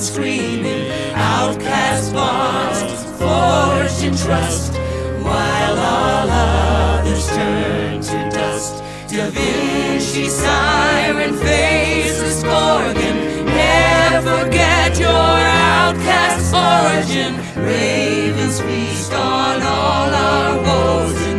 screaming, outcast bonds forged in trust, while all others turn to dust. Da Vinci siren faces Gorgon, never forget your outcast origin. Ravens feast on all our woes.